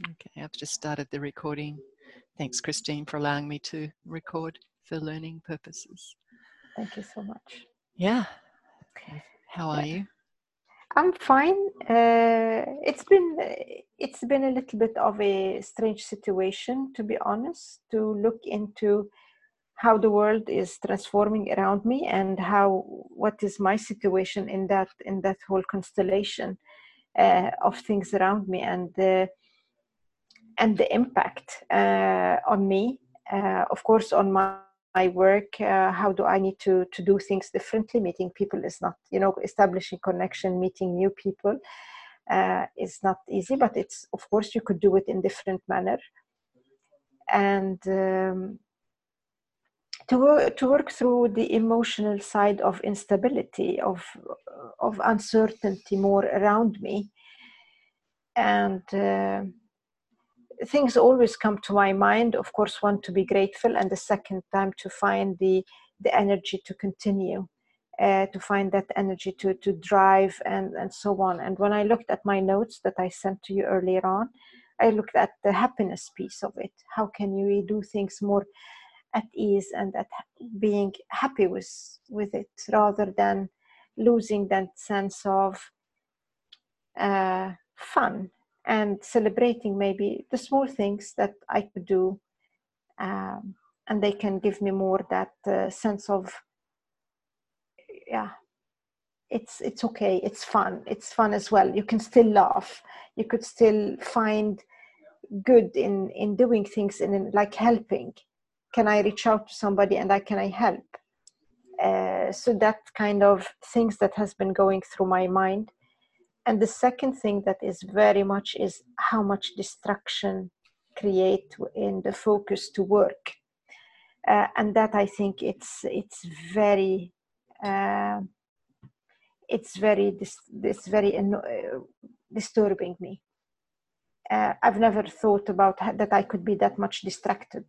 Okay, I've just started the recording. Thanks, Christine, for allowing me to record for learning purposes. Thank you so much. Yeah. How are you? I'm fine. It's been a little bit of a strange situation, to be honest, to look into how the world is transforming around me and what is my situation in that whole constellation of things around me, and the impact on me, of course, on my work. How do I need to do things differently? Meeting people is not, establishing connection, meeting new people is not easy, but it's, of course, you could do it in different manner. And to work through the emotional side of instability, of uncertainty more around me. And things always come to my mind, of course, one, to be grateful, and the second time to find the energy to continue, to find that energy to drive and so on. And when I looked at my notes that I sent to you earlier on, I looked at the happiness piece of it. How can you do things more at ease and at being happy with it, rather than losing that sense of fun, and celebrating maybe the small things that I could do, and they can give me more that sense of, it's okay, it's fun as well. You can still laugh, you could still find good in doing things, in like helping. Can I reach out to somebody and can I help? So that kind of things that has been going through my mind. And the second thing that is very much is how much distraction create in the focus to work. And that, I think, it's very disturbing me. I've never thought about that I could be that much distracted.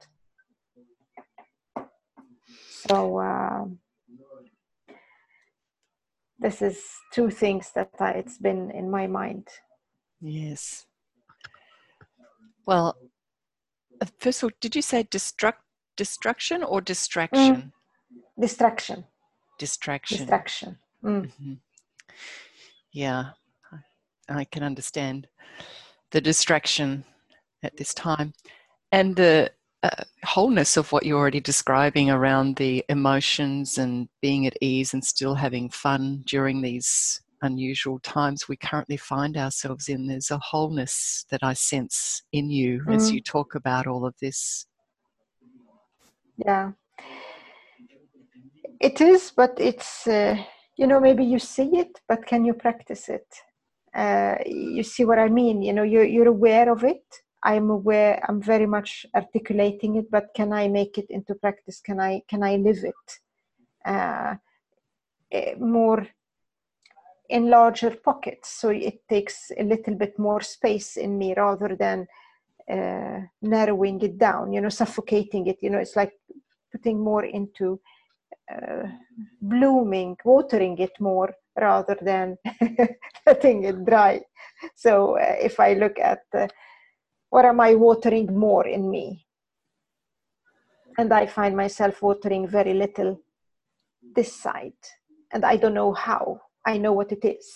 So this is two things that it's been in my mind. Yes. Well, first of all, did you say destruction or distraction? Distraction. Distraction. Mm-hmm. Yeah, I can understand the distraction at this time, and the wholeness of what you're already describing around the emotions and being at ease and still having fun during these unusual times we currently find ourselves in. There's a wholeness that I sense in you as you talk about all of this. Yeah, it is, but it's, maybe you see it, but can you practice it? You see what I mean? You're aware of it. I'm aware, I'm very much articulating it, but can I make it into practice? Can I live it more in larger pockets? So it takes a little bit more space in me, rather than narrowing it down, suffocating it. It's like putting more into blooming, watering it more, rather than letting it dry. So if I look at what am I watering more in me, and I find myself watering very little this side, and I don't know how. I know what it is,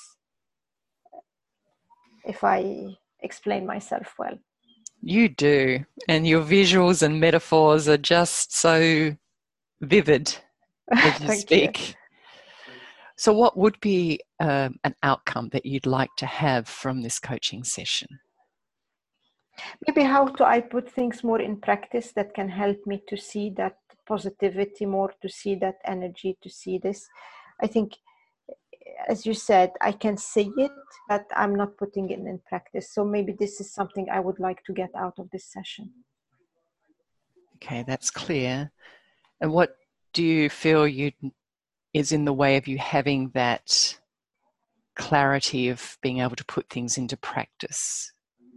if I explain myself well. You do, and your visuals and metaphors are just so vivid as you speak. You. So what would be an outcome that you'd like to have from this coaching session? Maybe how I put things more in practice that can help me to see that positivity more, to see that energy, to see this. I think, as you said, I can see it, but I'm not putting it in practice. So maybe this is something I would like to get out of this session. Okay, that's clear. And what do you feel is in the way of you having that clarity of being able to put things into practice?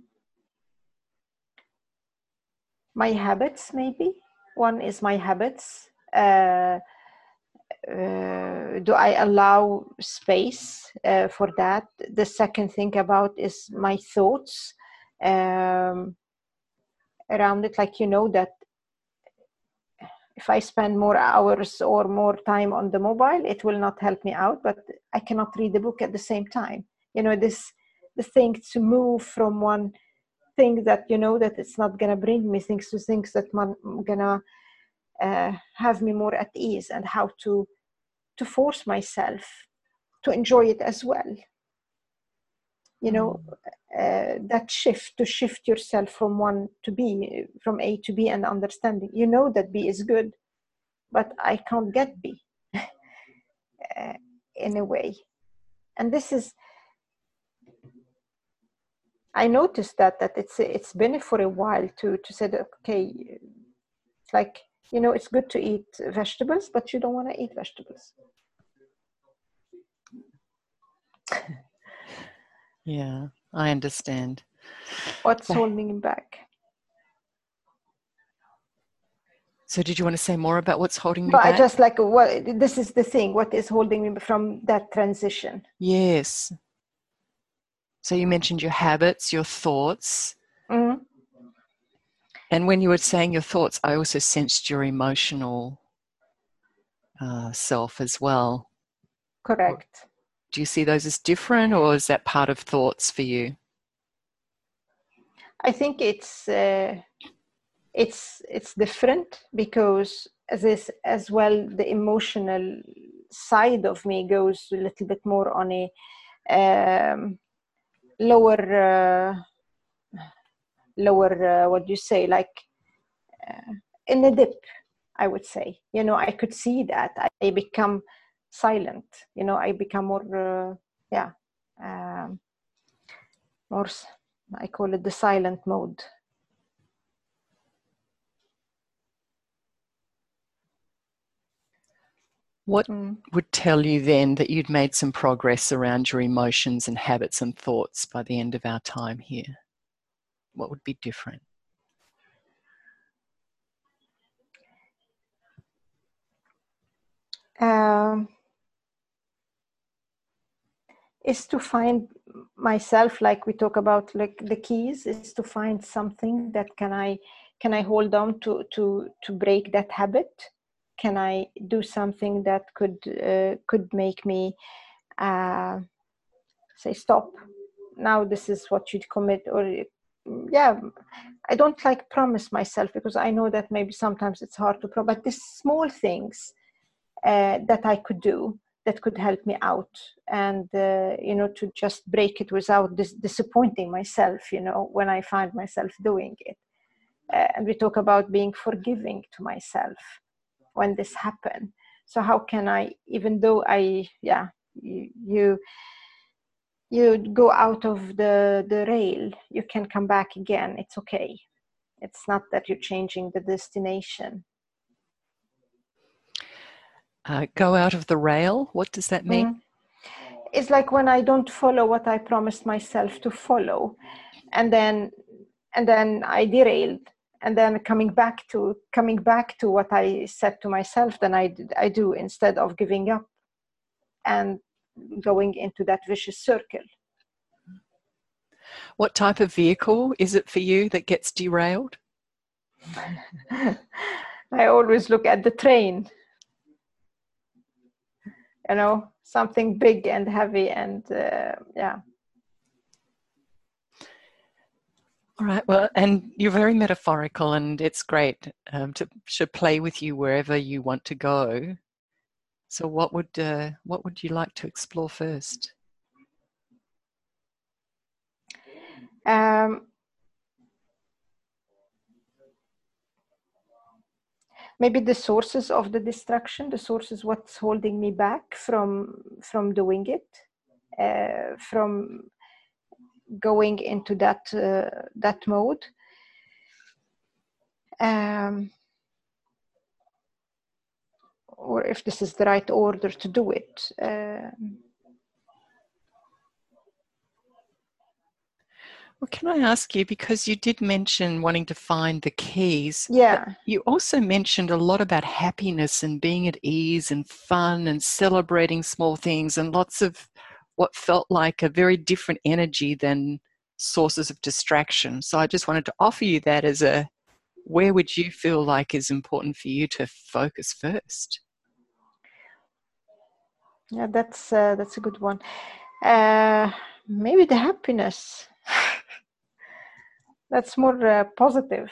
My habits, maybe. One is my habits. Do I allow space for that? The second thing about is my thoughts. around it, like, you know, that if I spend more hours or more time on the mobile, it will not help me out, but I cannot read the book at the same time. You know, the thing to move from one thing that, you know, that it's not gonna bring me things to things that gonna have me more at ease, and how to force myself to enjoy it as well. You know, that to shift yourself from one to B, from A to B, and understanding, you know, that B is good, but I can't get B in a way. And this is, I noticed that it's been for a while to say that, okay, it's like, you know, it's good to eat vegetables, but you don't want to eat vegetables. Yeah, I understand. What's holding him back? So did you want to say more about what's holding me back? I just like, this is the thing, what is holding me from that transition? Yes. So you mentioned your habits, your thoughts. Mm-hmm. And when you were saying your thoughts, I also sensed your emotional self as well. Correct. Do you see those as different, or is that part of thoughts for you? I think it's different, because as well, the emotional side of me goes a little bit more on a lower what do you say, like in a dip, I would say. You know, I could see that I become silent, you know, I become more more, I call it the silent mode. What would tell you then that you'd made some progress around your emotions and habits and thoughts by the end of our time here? What would be different? Is to find myself, like we talk about, like the keys is to find something that can I hold on to break that habit. Can I do something that could make me say stop, now this is what you'd commit? Or I don't like promise myself, because I know that maybe sometimes it's hard to promise, but these small things that I could do that could help me out, and you know, to just break it without disappointing myself, you know, when I find myself doing it. And we talk about being forgiving to myself when this happened. So how can I, even though you go out of the rail, you can come back again. It's okay. It's not that you're changing the destination. Go out of the rail? What does that mean? It's like when I don't follow what I promised myself to follow, and then I derailed, and then coming back to what I said to myself, then I do, instead of giving up and going into that vicious circle. What type of vehicle is it for you that gets derailed? I always look at the train. You know, something big and heavy, and All right. Well, and you're very metaphorical, and it's great to play with you wherever you want to go. So, what would you like to explore first? Maybe the sources of the distraction, the sources what's holding me back from doing it, from going into that mode. Or if this is the right order to do it. Well, can I ask you, because you did mention wanting to find the keys. Yeah. You also mentioned a lot about happiness and being at ease and fun and celebrating small things, and lots of what felt like a very different energy than sources of distraction. So I just wanted to offer you that as where would you feel like is important for you to focus first? Yeah, that's a good one. Maybe the happiness. That's more positive.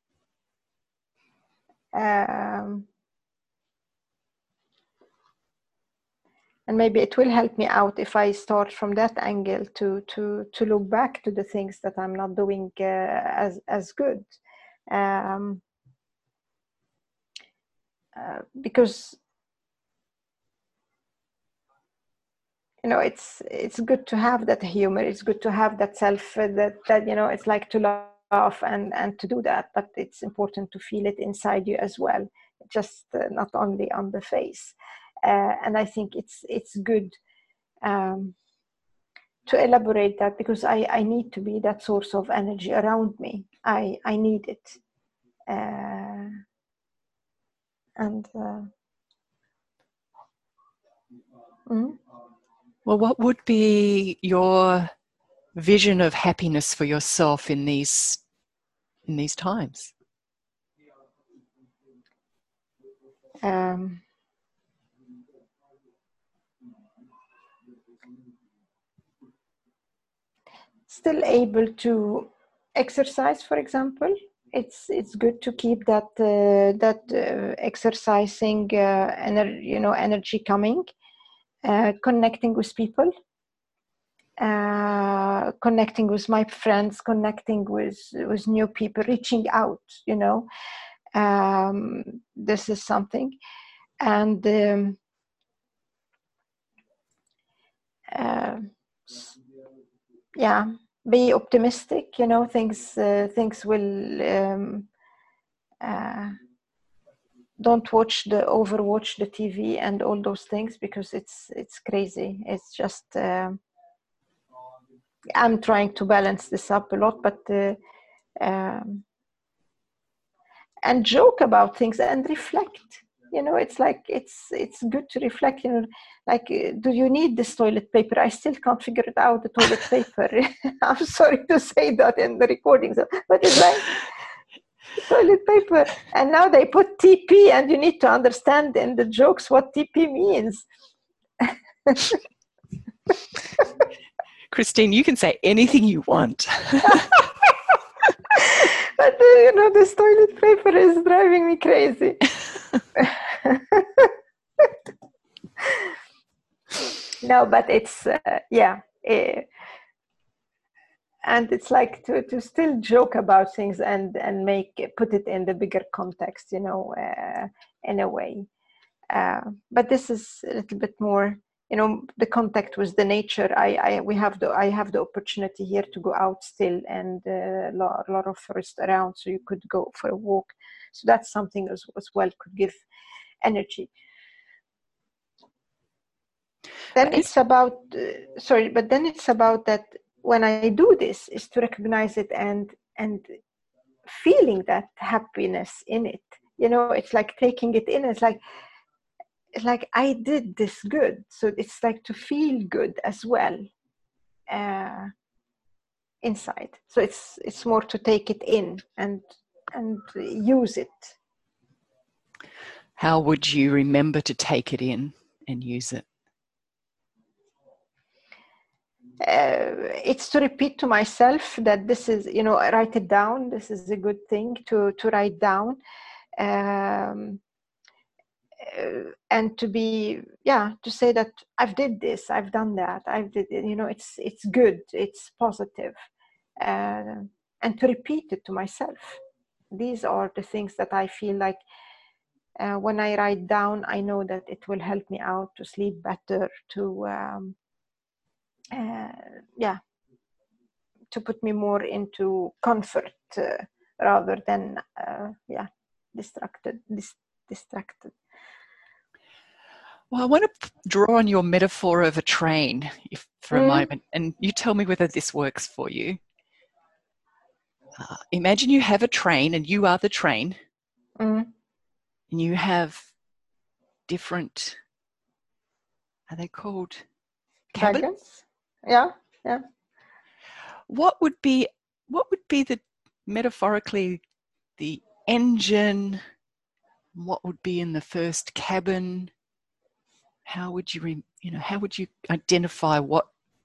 And maybe it will help me out if I start from that angle to look back to the things that I'm not doing as good. Because it's good to have that humor. It's good to have that self that it's like to laugh and to do that, but it's important to feel it inside you as well, just not only on the face. And I think it's good to elaborate that, because I need to be that source of energy around me. I need it. Well, what would be your vision of happiness for yourself in these times? Still able to exercise, for example. It's good to keep that exercising energy coming, connecting with people, connecting with my friends, connecting with new people, reaching out. This is something, and yeah, be optimistic. Things will. Don't overwatch the TV and all those things, because it's crazy. It's just I'm trying to balance this up a lot, but and joke about things and reflect. It's like it's good to reflect. Like, do you need this toilet paper? I still can't figure it out, the toilet paper. I'm sorry to say that in the recordings, but it's like toilet paper, and now they put TP, and you need to understand in the jokes what TP means. Christine, you can say anything you want. But this toilet paper is driving me crazy. No, but it's and it's like to still joke about things and put it in the bigger context, in a way. But this is a little bit more, the contact with the nature. I have the opportunity here to go out still, and a lot of forest around, so you could go for a walk. So that's something as well could give energy. Then it's about then it's about that when I do this is to recognize it and feeling that happiness in it. It's like taking it in. It's like I did this good. So it's like to feel good as well inside. So it's more to take it in and use it. How would you remember to take it in and use it? It's to repeat to myself that this is, write it down. This is a good thing to write down. And to be, to say that I've did this, I've done that, it's good, it's positive, and to repeat it to myself. These are the things that I feel like when I write down, I know that it will help me out to sleep better, to put me more into comfort rather than distracted. Well, I want to draw on your metaphor of a train for a moment, and you tell me whether this works for you. Imagine you have a train, and you are the train, and you have different, are they called cabins? Yeah. what would be the metaphorically the engine? What would be in the first cabin? How would you identify what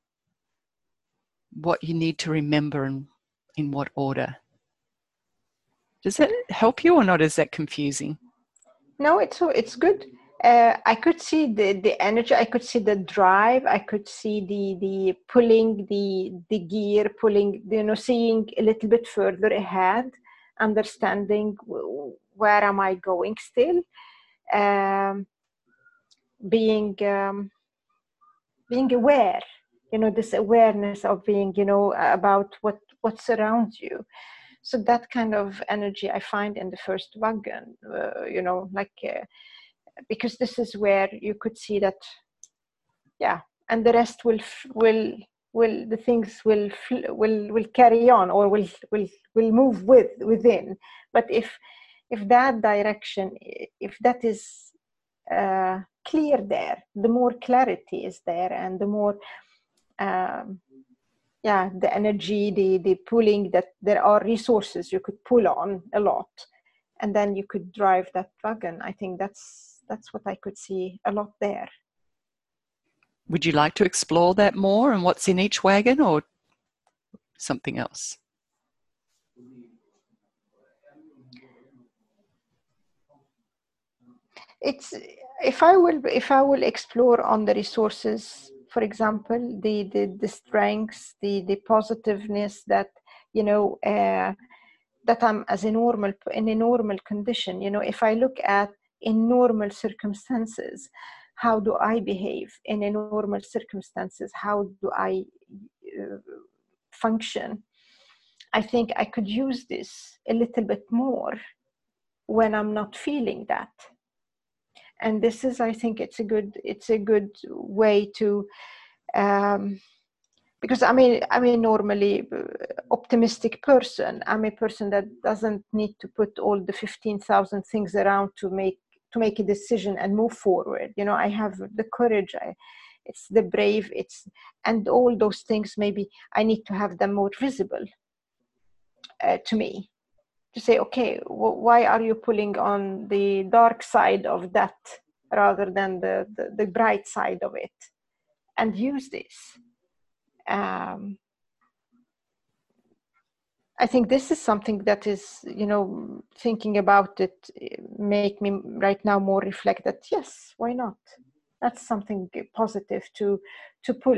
you need to remember and in what order? Does that help you or not? Is that confusing? No, it's good. I could see the energy. I could see the drive. I could see the pulling the gear, pulling, seeing a little bit further ahead, understanding where am I going still, being aware. This awareness of being, about what's around you. So that kind of energy I find in the first wagon, because this is where you could see that, and the rest will the things will carry on, or will move within. But if that direction, if that is clear there, the more clarity is there, and the more the energy, the pulling, that there are resources you could pull on a lot, and then you could drive that wagon. I think that's what I could see a lot there. Would you like to explore that more and what's in each wagon, or something else? It's if I will explore on the resources, for example, the strengths, the positiveness that, that I'm in a normal condition. If I look at in normal circumstances, how do I behave in a normal circumstances? How do I function? I think I could use this a little bit more when I'm not feeling that. And this is, I think it's a good way to, because I'm a normally optimistic person. I'm a person that doesn't need to put all the 15,000 things around to make a decision and move forward. I have the courage, it's the brave, and all those things, maybe I need to have them more visible to me, to say, okay, why are you pulling on the dark side of that rather than the bright side of it, and use this. I think this is something that is, thinking about it, make me right now more reflect that, yes, why not? That's something positive to pull.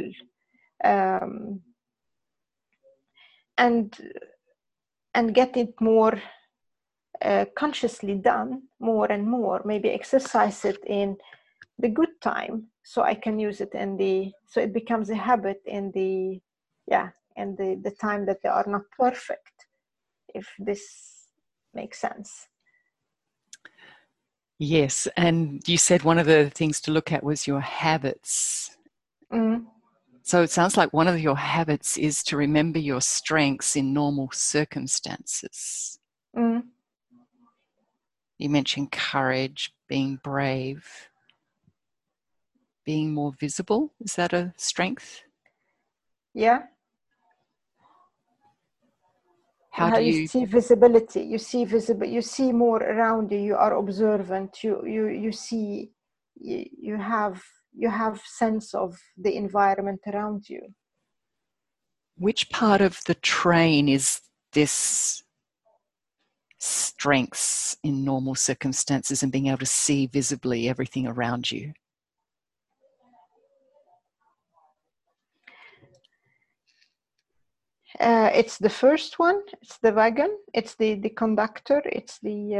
And get it more consciously done more and more, maybe exercise it in the good time, so I can use it so it becomes a habit in the time that they are not perfect, if this makes sense. Yes, and you said one of the things to look at was your habits. So it sounds like one of your habits is to remember your strengths in normal circumstances. You mentioned courage, being brave, being more visible. Is that a strength? Yeah. How do you see visibility? You see more around you. You are observant. You see. You have sense of the environment around you. Which part of the train is this strengths in normal circumstances and being able to see visibly everything around you? It's the first one. It's the wagon. It's the conductor. It's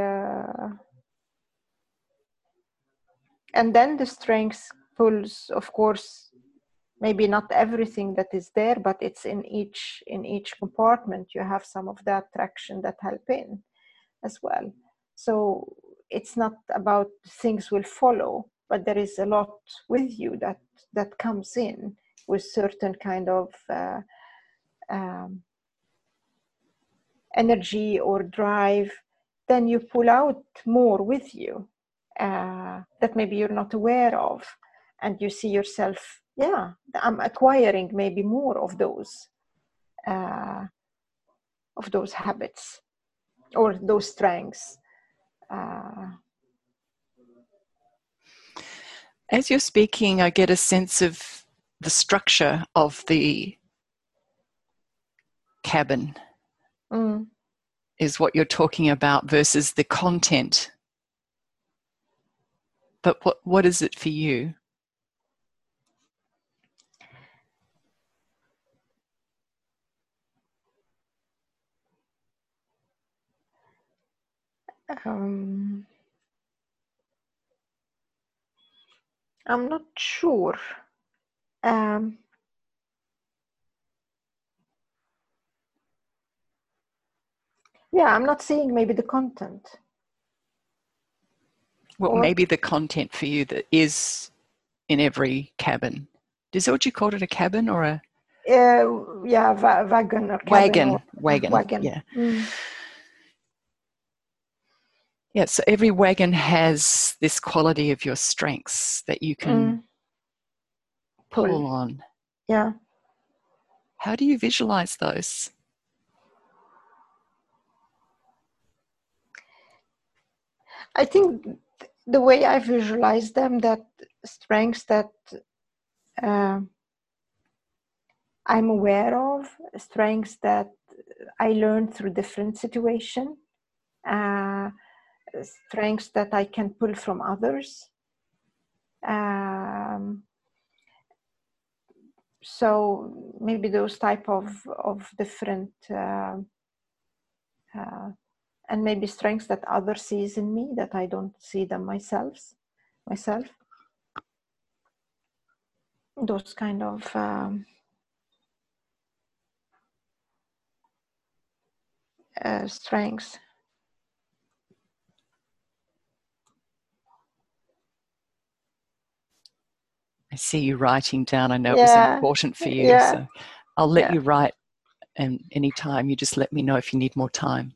and then the strength pulls, of course, maybe not everything that is there, but it's in each compartment. You have some of that traction that help in as well. So it's not about things will follow, but there is a lot with you that comes in with certain kind of energy or drive. Then you pull out more with you that maybe you're not aware of, and you see yourself, I'm acquiring maybe more of those of those habits or those strengths. As you're speaking, I get a sense of the structure of the cabin is what you're talking about versus the content. But what is it for you? I'm not sure. Yeah, I'm not seeing maybe the content. Well, maybe the content for you that is in every cabin. Is that what you called it, a cabin or a? Wagon or cabin. Wagon. Yeah. Yeah, so every wagon has this quality of your strengths that you can pull on. Yeah. How do you visualize those? I think the way I visualize them, that strengths that I'm aware of, strengths that I learned through different situations, strengths that I can pull from others. So maybe those type of different and maybe strengths that others sees in me that I don't see them myself. Those kind of strengths. I see you writing down. I know it was important for you, so I'll let you write, and anytime you just let me know if you need more time.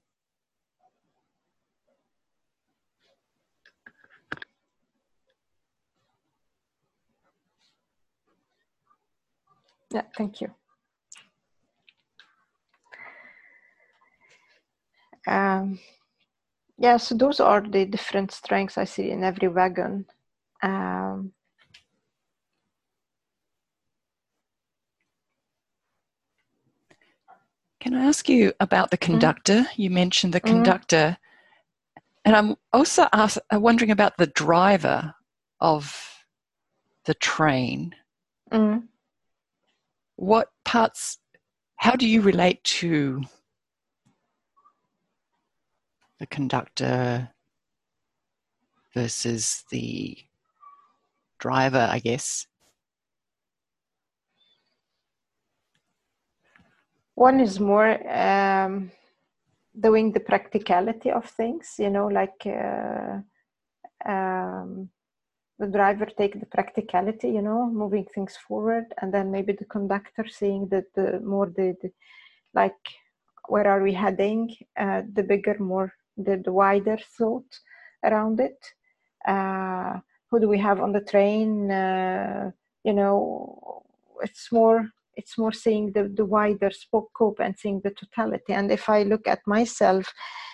Yeah, thank you. Yeah, so those are the different strengths I see in every wagon. Can I ask you about the conductor? You mentioned the conductor. And I'm also wondering about the driver of the train. What parts, how do you relate to the conductor versus the driver, I guess? One is more doing the practicality of things, like the driver take the practicality, moving things forward, and then maybe the conductor seeing the like, where are we heading, the bigger, more the wider thought around it. Who do we have on the train? It's more seeing the wider scope and seeing the totality. And if I look at myself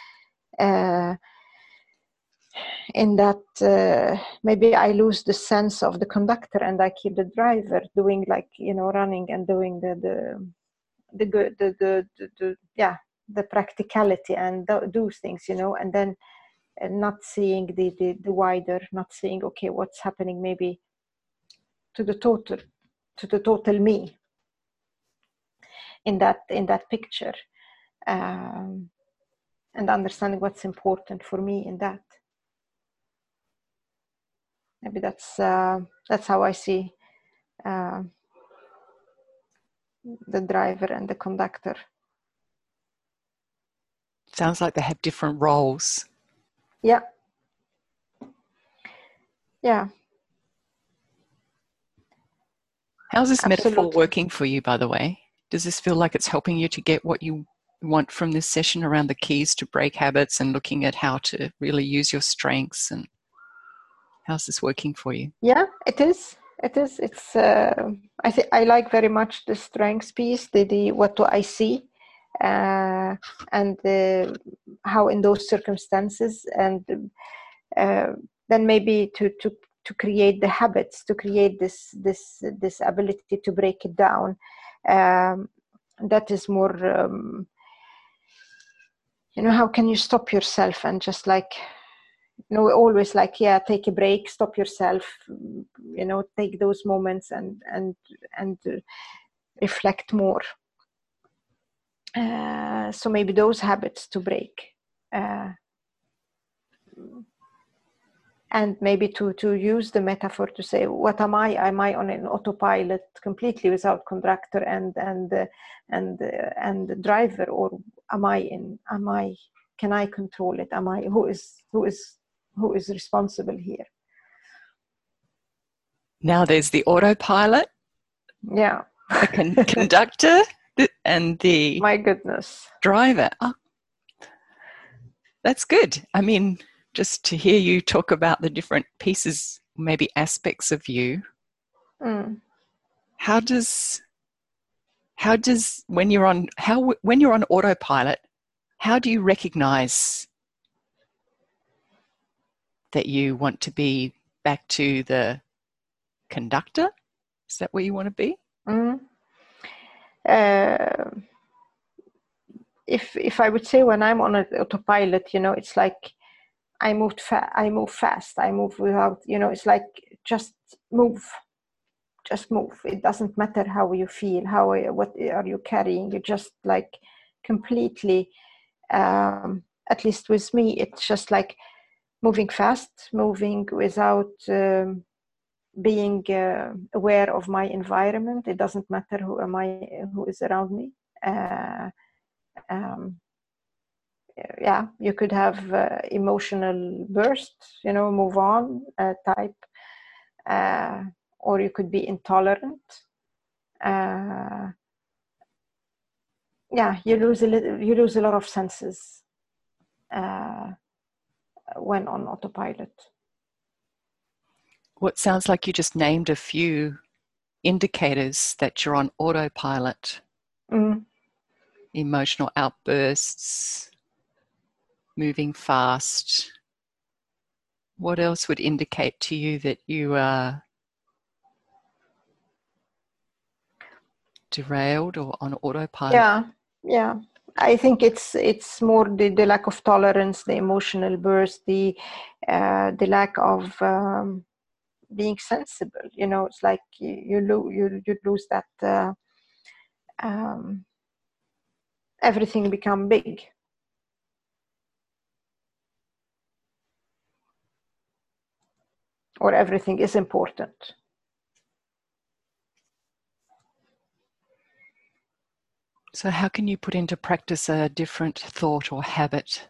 in that, maybe I lose the sense of the conductor and I keep the driver doing, like, running and doing the practicality and do things, and then not seeing the wider, not seeing, okay, what's happening maybe to the total me in that picture, and understanding what's important for me in that. Maybe that's how I see the driver and the conductor. Sounds like they have different roles. Yeah. How's this metaphor working for you, by the way? Does this feel like it's helping you to get what you want from this session around the keys to break habits and looking at how to really use your strengths? And how's this working for you? Yeah, it is. It is. It's. I think I like very much the strengths piece. The what do I see, and how in those circumstances, and then maybe to create the habits, to create this ability to break it down. That is more. How can you stop yourself and just like, always like, yeah, take a break, stop yourself, take those moments and reflect more. So maybe those habits to break, and maybe to use the metaphor to say, what am I? Am I on an autopilot completely without conductor and the driver, or can I control it? Who is responsible here? Now there's the autopilot, yeah, the conductor, and the my goodness, driver. Oh, that's good. I mean, just to hear you talk about the different pieces, maybe aspects of you. How does when you're on autopilot, how do you recognize that you want to be back to the conductor? Is that where you want to be? If I would say, when I'm on an autopilot, it's like I move fast. I move without, it's like just move. It doesn't matter how you feel, what are you carrying. You just like completely, at least with me, it's just like moving fast, moving without being aware of my environment. It doesn't matter who is around me. Yeah, you could have emotional bursts, move on type, or you could be intolerant. Yeah, you lose a lot of senses when on autopilot. Well, it sounds like you just named a few indicators that you're on autopilot. Emotional outbursts, moving fast. What else would indicate to you that you are derailed or on autopilot? Yeah. I think it's more the lack of tolerance, the emotional burst, the lack of being sensible. It's like you lose that. Everything become big. Or everything is important. So how can you put into practice a different thought or habit?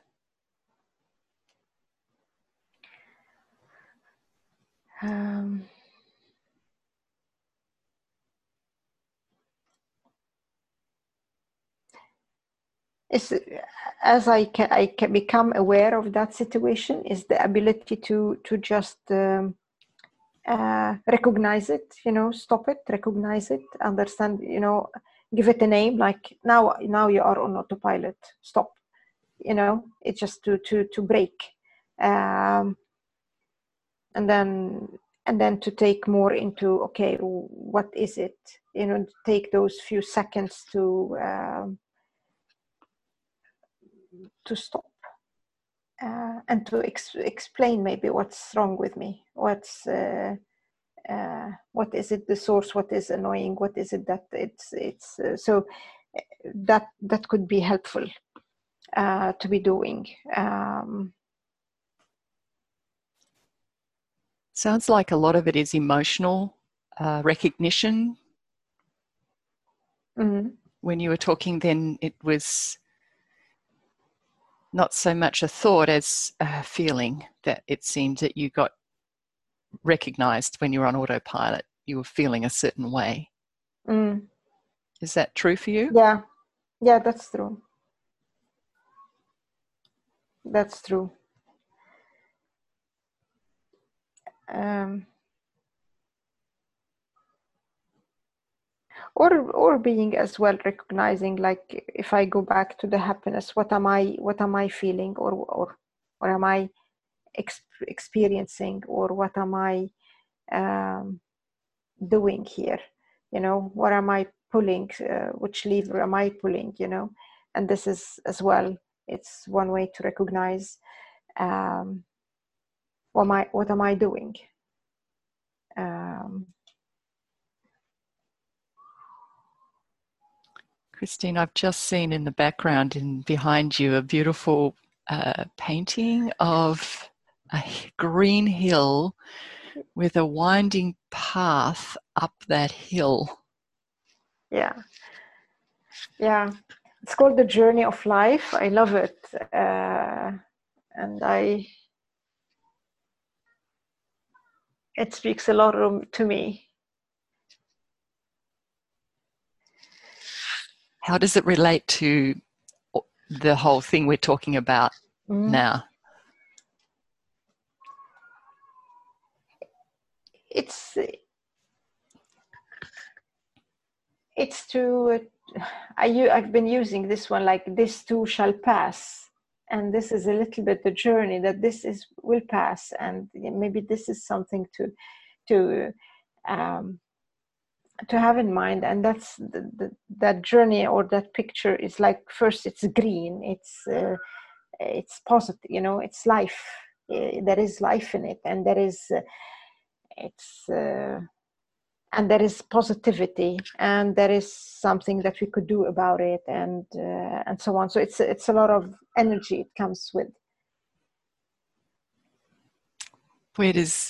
As I can become aware of that situation, is the ability to just recognize it, stop it, recognize it, understand, give it a name, like now you are on autopilot, stop. It's just to break, and then to take more into, okay, what is it, take those few seconds to stop, and to explain maybe what's wrong with me, what is it, the source, what is annoying, what is it that it's so that could be helpful to be doing. Sounds like a lot of it is emotional recognition. When you were talking then, it was not so much a thought as a feeling, that it seemed that you got recognized when you were on autopilot. You were feeling a certain way. Is that true for you? Yeah, that's true. That's true. or being as well recognizing, like, if I go back to the happiness, what am I feeling, or am I experiencing, or what am I doing here, what am I pulling, which lever am I pulling, and this is as well, it's one way to recognize what am I doing. Christine, I've just seen in the background and behind you a beautiful painting of a green hill with a winding path up that hill. Yeah. It's called The Journey of Life. I love it. And it speaks a lot to me. How does it relate to the whole thing we're talking about now? It's to I've been using this one, like, this too shall pass, and this is a little bit the journey that will pass, and maybe this is something to have in mind. And that's that journey, or that picture is like, first it's green, it's positive, it's life, there is life in it, and there is and there is positivity, and there is something that we could do about it, and so on. So it's a lot of energy it comes with. Where does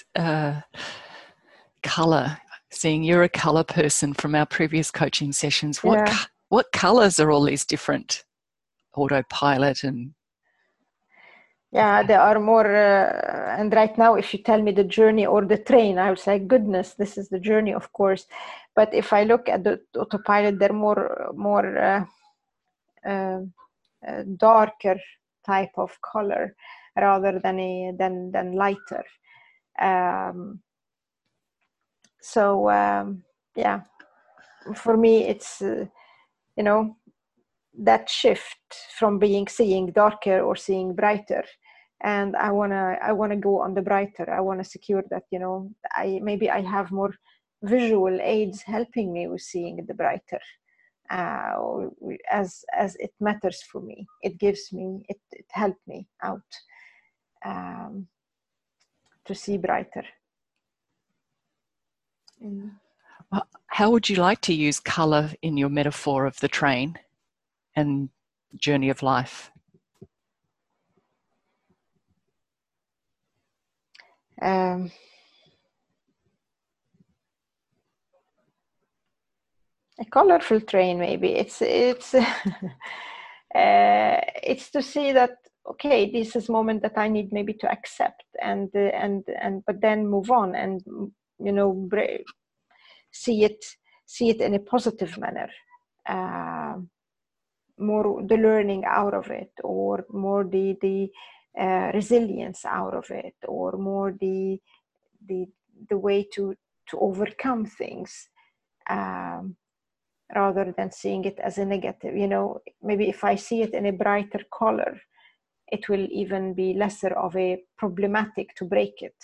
color, seeing you're a color person from our previous coaching sessions, what colors are all these different autopilot and... Yeah, there are more, and right now, if you tell me the journey or the train, I would say, goodness, this is the journey, of course. But if I look at the autopilot, they're more darker type of color rather than lighter. Yeah, for me, it's that shift from seeing darker or seeing brighter, and I wanna go on the brighter. I want to secure that maybe I have more visual aids helping me with seeing the brighter, as it matters for me. It gives me it helped me out to see brighter. Well, how would you like to use color in your metaphor of the train and journey of life? A colorful train, maybe. It's it's to see that, okay, this is a moment that I need maybe to accept, and but then move on, and see it in a positive manner. More the learning out of it, or more the resilience out of it, or more the way to overcome things, rather than seeing it as a negative. Maybe if I see it in a brighter color, it will even be lesser of a problematic to break it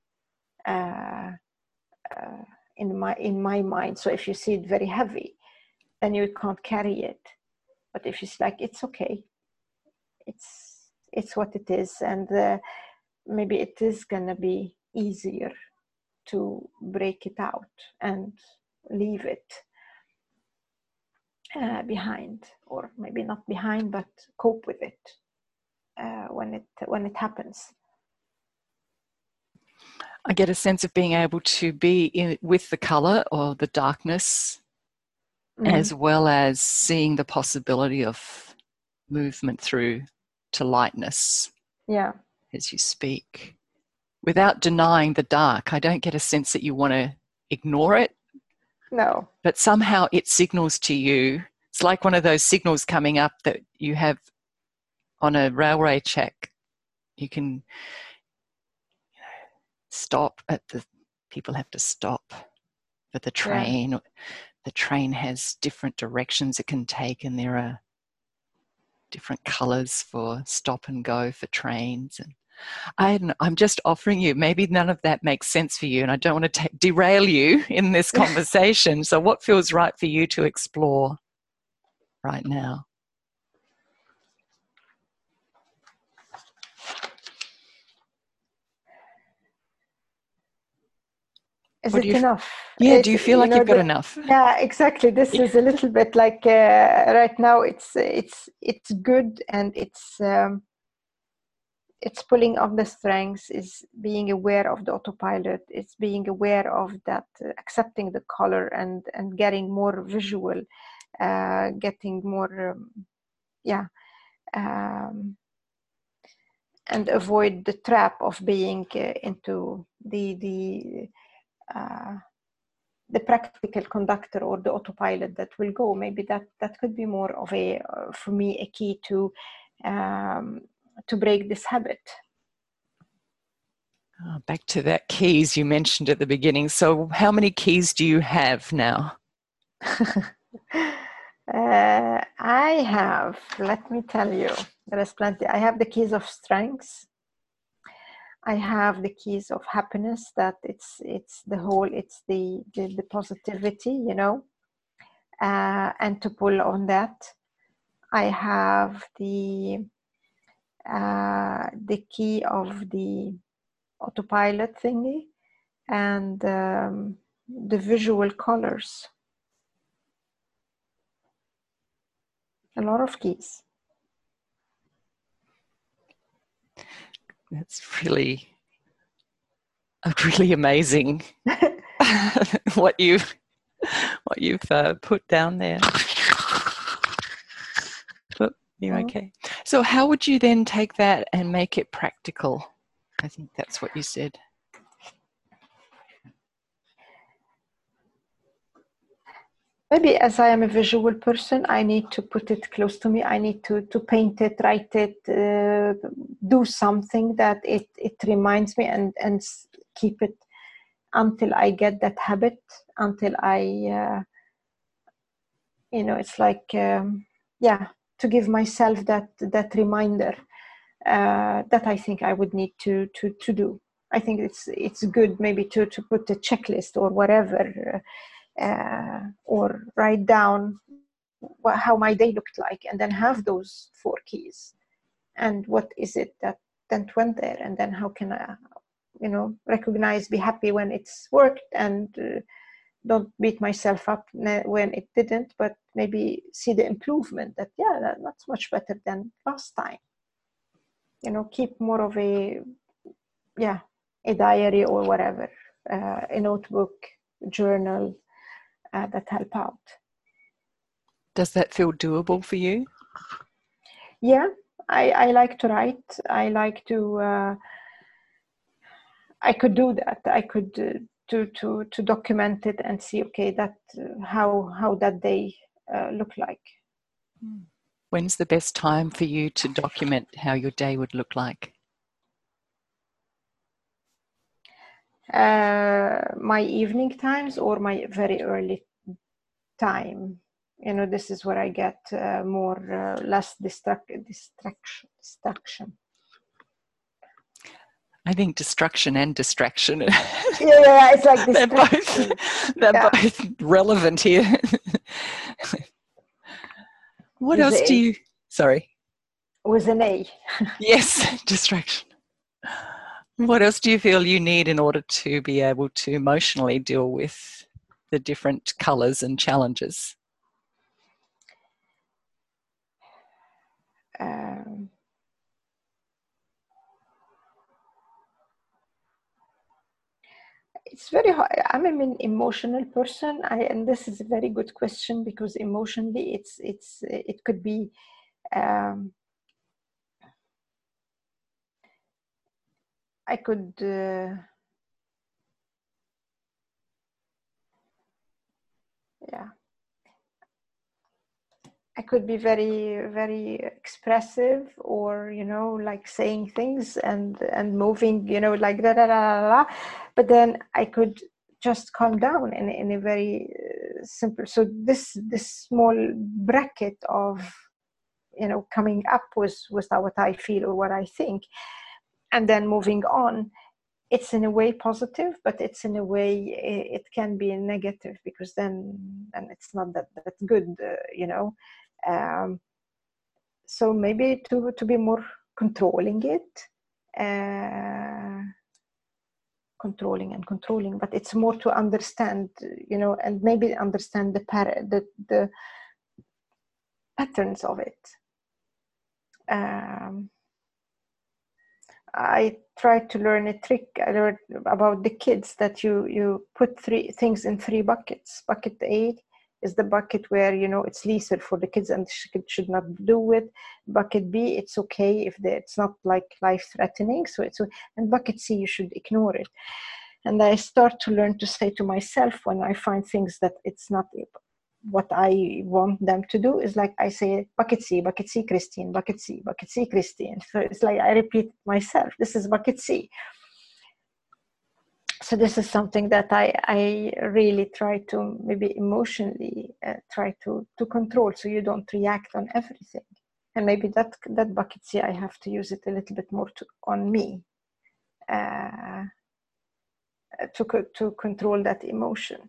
in my mind. So if you see it very heavy, then you can't carry it. But if it's like, it's okay, it's what it is, and maybe it is gonna be easier to break it out and leave it behind, or maybe not behind, but cope with it when it happens. I get a sense of being able to be with the color or the darkness, as well as seeing the possibility of movement through to lightness. Yeah. As you speak, without denying the dark. I don't get a sense that you want to ignore it. No. But somehow it signals to you. It's like one of those signals coming up that you have on a railway check. You can stop at people have to stop for the train. Yeah. the train has different directions it can take, and there are different colours for stop and go for trains. And I'm just offering you, maybe none of that makes sense for you, and I don't want to derail you in this conversation. So what feels right for you to explore right now? Is it enough? Yeah, do you feel like you've got enough? Yeah, exactly. This is a little bit like right now. It's good, and it's pulling off the strengths. Is being aware of the autopilot. It's being aware of that, accepting the color, and getting more visual, getting more, and avoid the trap of being into the practical conductor or the autopilot that will go. Maybe that could be more of a for me a key to break this habit. Back to that keys you mentioned at the beginning. So how many keys do you have now? I have, let me tell you, there is plenty. I have the keys of strengths. I have the keys of happiness, that it's the whole, it's the positivity, you know, and to pull on that. I have the key of the autopilot thingy, and the visual colors. A lot of keys. That's really amazing what you've put down there. You're okay. So how would you then take that and make it practical? I think that's what you said. Maybe as I am a visual person, I need to put it close to me. I need to paint it, write it, do something that it reminds me, and keep it until I get that habit, until I, it's like, to give myself that reminder that I think I would need to do. I think it's good maybe to put a checklist or whatever, or write down how my day looked like, and then have those 4 keys, and what is it that went there, and then how can I, recognize, be happy when it's worked, and don't beat myself up when it didn't, but maybe see the improvement, that that's much better than last time. Keep more of a diary or whatever, a notebook, journal, that help out. Does that feel doable for you? Yeah, I like to write. I like to. I could do that. I could to document it and see, okay, that how that day look like. When's the best time for you to document how your day would look like? My evening times or my very early time. This is where I get more less distraction. I think destruction and distraction. Yeah, it's like they're both relevant here. What else do you? Sorry. With an A. Yes, distraction. What else do you feel you need in order to be able to emotionally deal with the different colours and challenges? It's very hard. I'm an emotional person, and this is a very good question, because emotionally, it could be. I could. I could be very, very expressive, or like saying things and moving, like da da da da. But then I could just calm down in a very simple. So this small bracket of, coming up with what I feel or what I think, and then moving on, it's in a way positive, but it's in a way it can be negative, because then it's not that good, so maybe to be more controlling it, controlling, but it's more to understand, and maybe understand the patterns of it. I tried to learn a trick. I learned about the kids that you put 3 things in 3 buckets. Bucket A is the bucket where, it's lethal for the kids and the kid should not do it. Bucket B, it's okay if it's not like life-threatening. And bucket C, you should ignore it. And I start to learn to say to myself, when I find things that it's not what I want them to do, is like I say, bucket C, Christine, bucket C, Christine. So it's like I repeat myself, this is bucket C. So this is something that I really try to maybe emotionally try to control, so you don't react on everything. And maybe that bucket C, I have to use it a little bit more on me to control that emotion.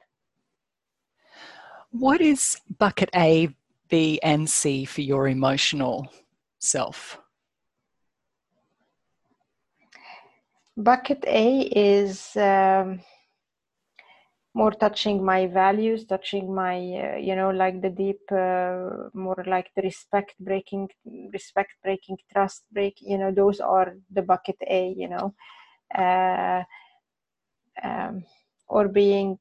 What is bucket A, B, and C for your emotional self? Bucket A is more touching my values, touching my, like the deep, more like the respect breaking, trust break. Those are the bucket A. Or being.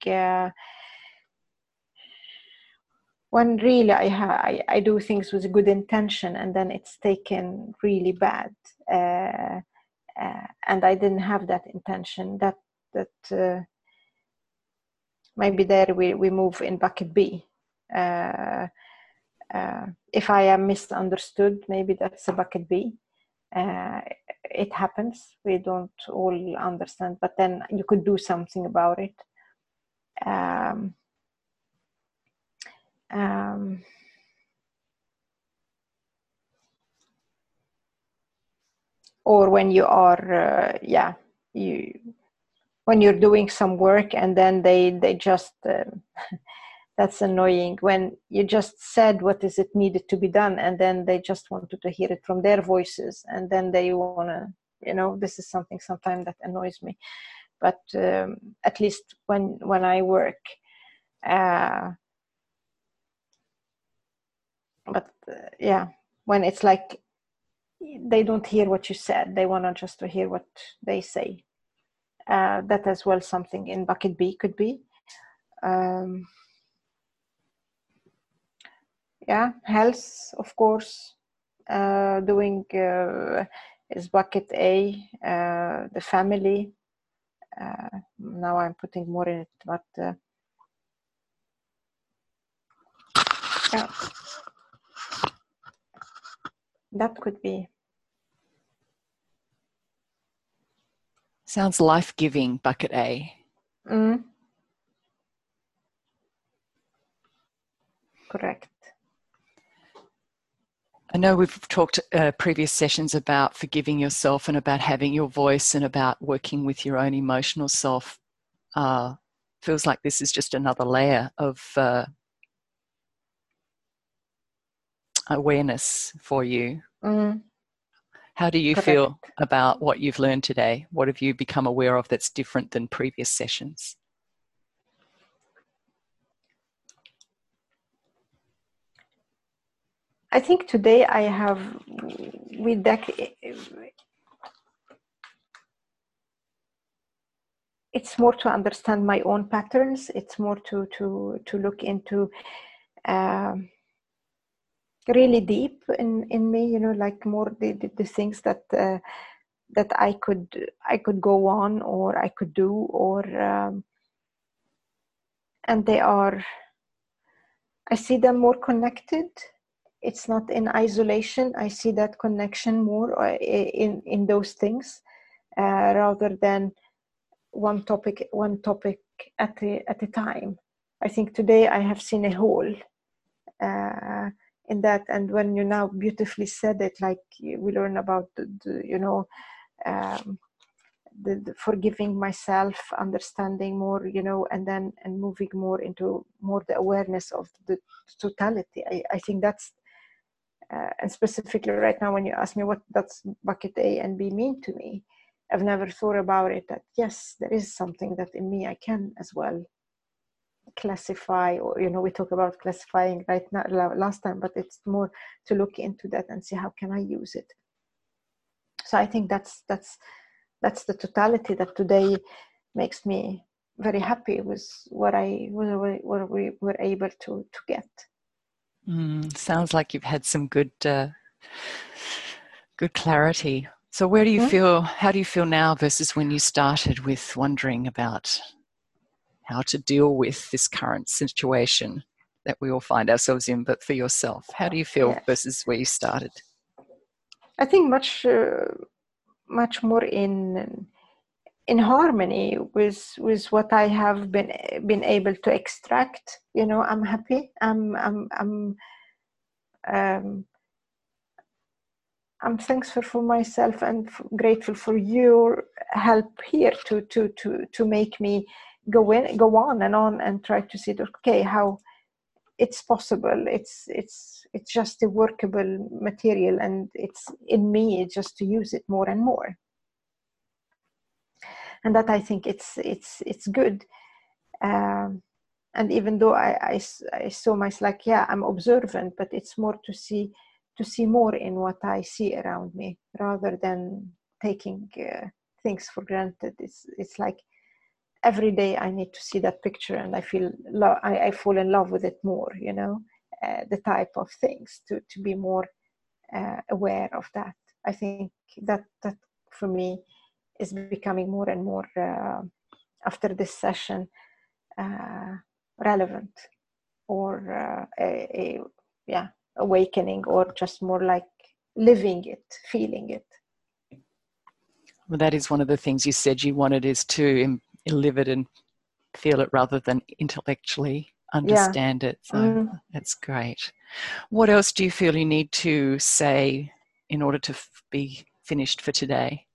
When really I do things with a good intention and then it's taken really bad, and I didn't have that intention. That maybe there we move in bucket B. If I am misunderstood, maybe that's a bucket B. It happens. We don't all understand, but then you could do something about it. Or when you are, when you're doing some work and then they just, that's annoying, when you just said what is it needed to be done and then they just wanted to hear it from their voices, and then they want to, this is something sometimes that annoys me. But at least when I work, when it's like they don't hear what you said, they want to just to hear what they say. That as well, something in bucket B could be. Health, of course, doing is bucket A. The family. Now I'm putting more in it, but that could be. Sounds life-giving, bucket A. Correct. I know we've talked previous sessions about forgiving yourself and about having your voice and about working with your own emotional self. Feels like this is just another layer of awareness for you. How do you feel about what you've learned today? What have you become aware of that's different than previous sessions? I think today I have, it's more to understand my own patterns. It's more to look into really deep in me, like more the things that I could go on, or I could do, or and they are, I see them more connected. It's not in isolation. I see that connection more in those things, rather than one topic at a time. I think today I have seen a whole in that. And when you now beautifully said it, like we learn about the forgiving myself, understanding more, and moving more into more the awareness of the totality. I think that's and specifically right now when you ask me what that's bucket A and B mean to me, I've never thought about it, that yes, there is something that in me I can as well classify, or we talk about classifying right now last time, but it's more to look into that and see how can I use it. So I think that's the totality that today makes me very happy with what we were able to get. Sounds like you've had some good clarity. So where do you feel, how do you feel now versus when you started with wondering about how to deal with this current situation that we all find ourselves in, but for yourself? How do you feel versus where you started? I think much more in harmony with what I have been able to extract. I'm happy. I'm thankful for myself and grateful for your help here to make me go on and try to see, okay, how it's possible. It's just a workable material, and it's in me just to use it more and more. And that I think it's good. And even though I saw myself I'm observant, but it's more to see more in what I see around me rather than taking things for granted. It's like every day I need to see that picture, and I feel I fall in love with it more. The type of things to be more aware of that. I think that for me is becoming more and more after this session relevant, or awakening, or just more like living it, feeling it. Well, that is one of the things you said you wanted, is to live it and feel it rather than intellectually understand it. So that's great. What else do you feel you need to say in order to be finished for today?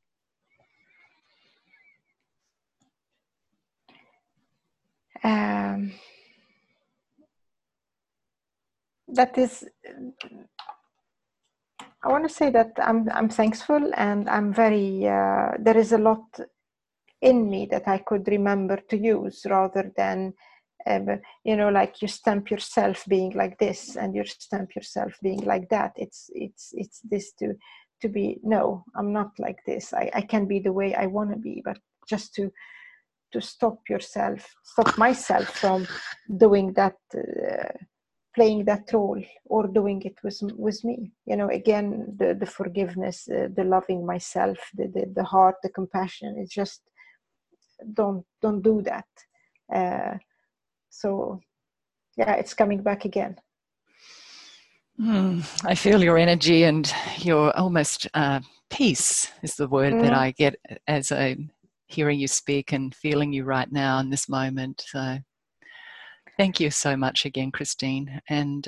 That is, I want to say that I'm thankful, and I'm very there is a lot in me that I could remember to use, rather than like you stamp yourself being like this and you stamp yourself being like that. It's this to be, no, I'm not like this. I can be the way I want to be, but just to stop myself from doing that, playing that role, or doing it with me. Again, the forgiveness, the loving myself, the heart, the compassion. It's just don't do that. So it's coming back again. I feel your energy, and your almost peace is the word that I get as I'm hearing you speak and feeling you right now in this moment. So thank you so much again, Christine. And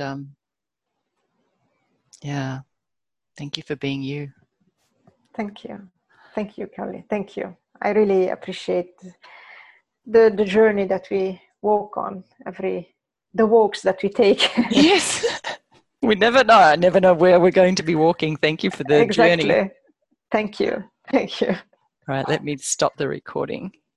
thank you for being you. Thank you, Kelly. Thank you. I really appreciate the journey that we walk on, the walks that we take. Yes. We never know. I never know where we're going to be walking. Thank you for the journey. Thank you. All right, let me stop the recording.